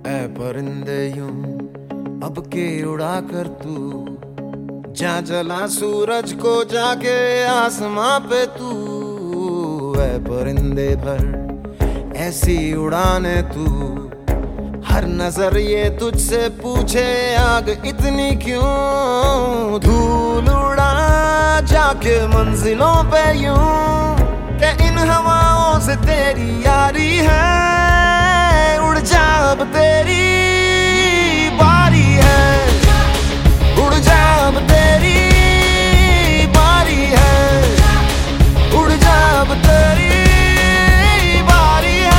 ऐ परिंदे यूं अब के उड़ा कर तू, जा जला सूरज को जाके आसमां पे तू। ऐ परिंदे भर ऐसी उड़ाने तू, हर नजर ये तुझसे पूछे आग इतनी क्यों। धूल उड़ा जाके मंजिलों पे यूं, के इन हवाओं से तेरी यारी है। उड़ जा अब तेरी बारी है, उड़ जा अब तेरी बारी है, उड़ जा अब तेरी बारी है।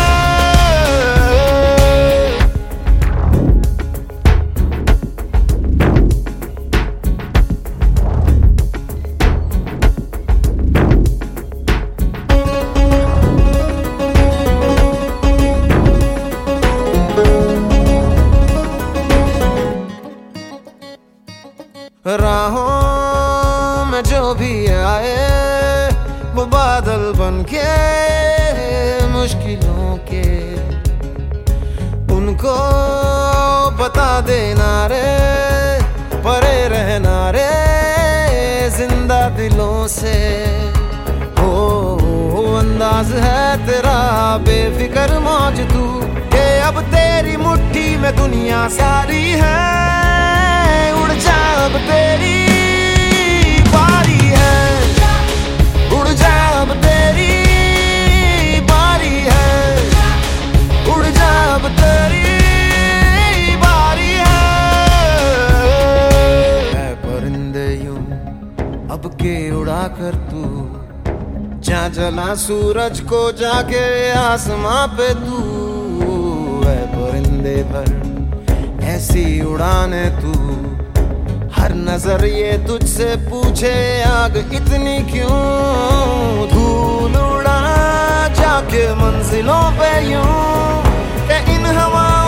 राहों में जो भी आए वो बादल बनके मुश्किलों के, उनको बता देना रे परे रहना रे जिंदा दिलों से। हो अंदाज है तेरा बेफिक्र मौज तू, के अब तेरी मुट्ठी में दुनिया सारी है। उड़ जा अब तेरी बारी है, उड़ जा अब तेरी बारी है, उड़ जा अब तेरी बारी है। ऐ परिंदे यूं अब के उड़ा कर तू, जा जला सूरज को जाके आसमां पे तू। ऐ परिंदे भर ऐसी उड़ाने तू, हर नजर ये तुझसे पूछे आग इतनी क्यों। धूल उड़ा जाके मंजिलों पे यूं, के इन हवा